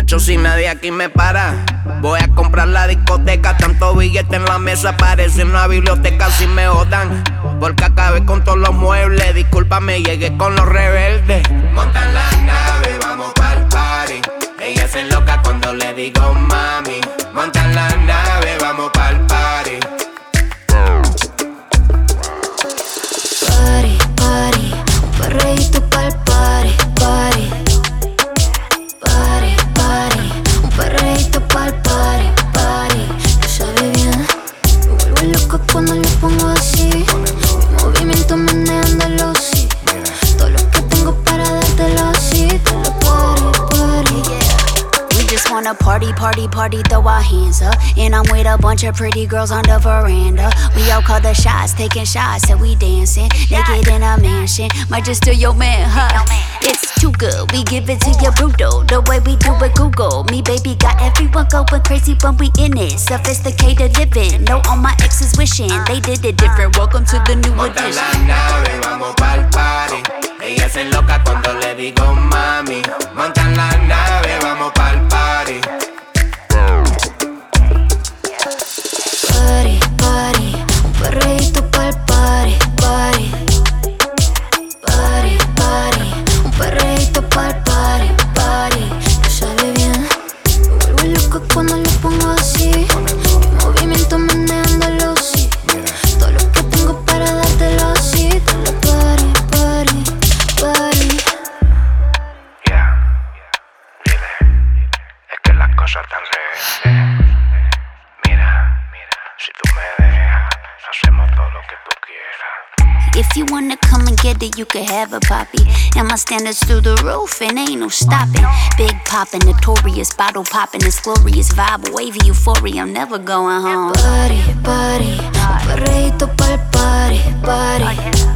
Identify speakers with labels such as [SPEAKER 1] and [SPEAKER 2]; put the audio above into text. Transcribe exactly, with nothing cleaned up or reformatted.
[SPEAKER 1] Hacho, si nadie aquí me para, voy a comprar la discoteca. Tanto billete en la mesa, parece una biblioteca. Si me jodan, porque acabé con todos los muebles. Discúlpame, llegué con los rebeldes. Montan la nave, vamos pa'l party. Ella se enloca cuando le digo mami. Montan la nave, vamos pa'l party.
[SPEAKER 2] Party, party, un perreíto pa'l party, party. Party, party, un perreíto pa'l party, party. Tú sabes bien, me vuelvo loca cuando lo pongo así. Mi movimiento meneándolo, sí. Todo lo que tengo para dártelo así. Te lo party, party, yeah.
[SPEAKER 3] We just wanna party, party, party, throw our hands up. And I'm with a bunch of pretty girls on the veranda. We all call the shots, taking shots, and we dancing. Naked in a mansion, might just steal your man, huh? It's too good, we give it to you brutal. The way we do it, Google. Me, baby, got everyone going crazy when we in it. Sophisticated living, no, all my exes wishing they did it different. Welcome to the new
[SPEAKER 1] Montan
[SPEAKER 3] edition.
[SPEAKER 1] la nave, vamos pa'l party. Ella se enloca cuando le digo mami. Montan la nave, vamos pa'l party.
[SPEAKER 2] Party, party, un perreíto pa'l party, party. Party, party, un perreíto pa'l party, party. Tú sabes bien, me vuelvo loca cuando lo pongo así. Mi movimiento meneándolo, sí. Todo lo que tengo para dártelo así. Te lo party, party, party.
[SPEAKER 4] Yeah, dile, es que las cosas están reales. Mira, mira, si tú me dejas, hacemos todo lo que tú quieras.
[SPEAKER 3] If you wanna come and get it, you can have a poppy. And my standards through the roof, and ain't no stopping. Big poppin', notorious, bottle poppin', this glorious vibe, wavy euphoria, I'm never going home.
[SPEAKER 2] Party, party, un perreíto pa'l party, party.